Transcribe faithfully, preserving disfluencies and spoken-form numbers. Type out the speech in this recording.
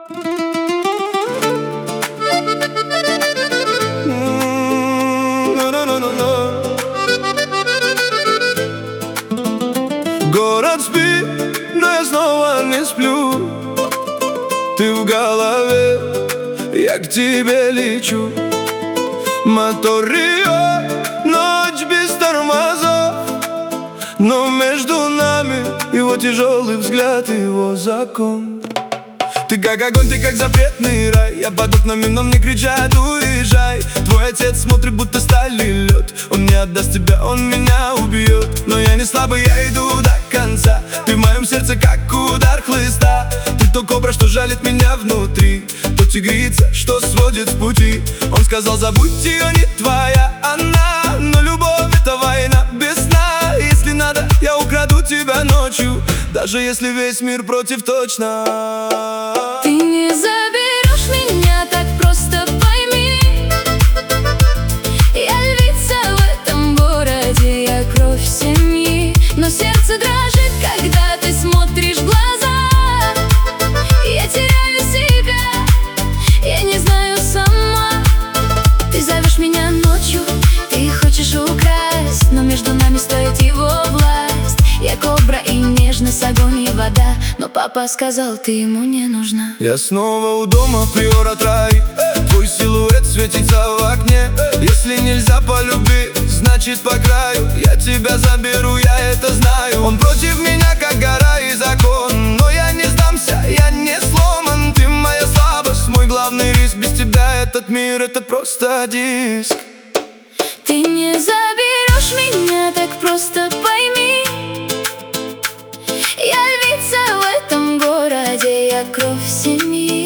Город спит, но я снова не сплю. Ты в голове, я к тебе лечу. Мотор Рио, ночь без тормозов, но между нами его тяжелый взгляд, его закон. Ты как огонь, ты как запретный рай. Я под окнами, но мне кричат: уезжай. Твой отец смотрит, будто сталь и лед. Он не отдаст тебя, он меня убьет. Но я не слабый, я иду до конца. Ты в моем сердце, как удар хлыста. Ты то кобра, что жалит меня внутри, то тигрица, что сводит с пути. Он сказал: забудь ее, не твоя она. Но любовь — это война без сна. Если надо, я украду тебя ночью, даже если весь мир против, точно. Ты не заберешь меня так просто, пойми. Я львица в этом городе, я кровь семьи. Но сердце дрожит, когда ты смотришь в глаза. Я теряю себя, я не знаю сама. Ты зовешь меня ночью, ты хочешь украсть, но между нами стоит его власть. Я кобра и нежность, огонь и вода, но папа сказал, ты ему не нужна. Я снова у дома, приора Трай. Твой силуэт светится в окне. Если нельзя полюбить, значит по краю. Я тебя заберу, я это знаю. Он против меня, как гора и закон, но я не сдамся, я не сломан. Ты моя слабость, мой главный риск. Без тебя этот мир — это просто диск. Ты не заберешь меня так просто, пойми. Я львица в этом городе, я кровь семьи.